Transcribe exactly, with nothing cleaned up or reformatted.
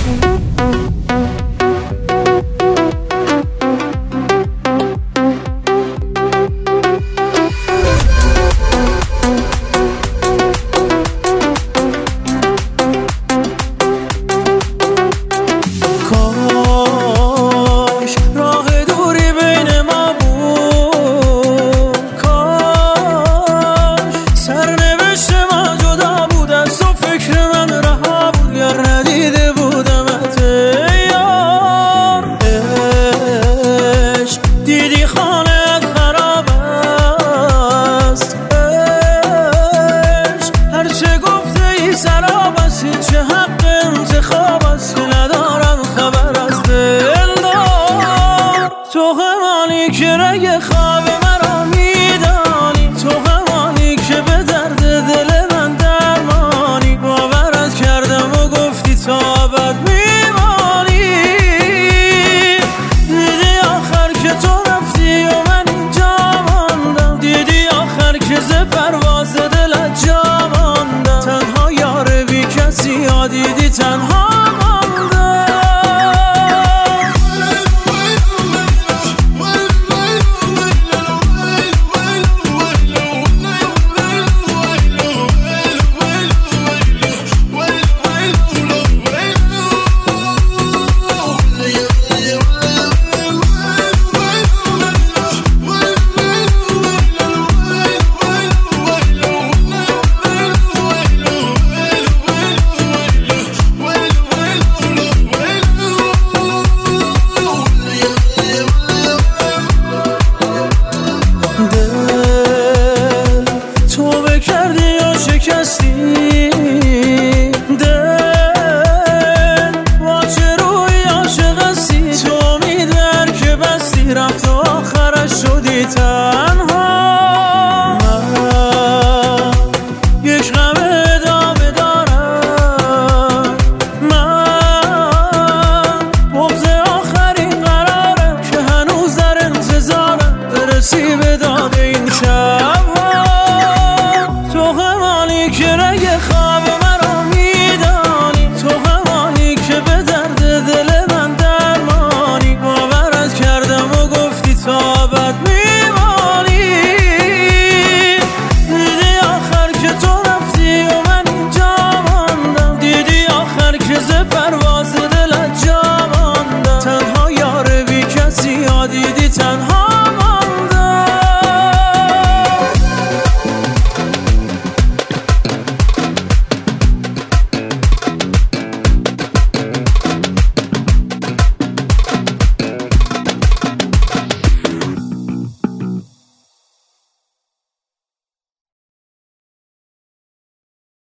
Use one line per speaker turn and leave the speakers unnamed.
چه حق انتخاب است ندارم خبر از دلدار. تو همانی که رگ خواب مرا میدانی، تو همانی که به درد دل من درمانی. باورت کردم و گفتی تا ابد میمانی. دیدی آخر که تو رفتی و من اینجا ماندم. دیدی آخر که ز پرواز دلت جا ماندم. تنها یار بی کسی ها دیدی تنها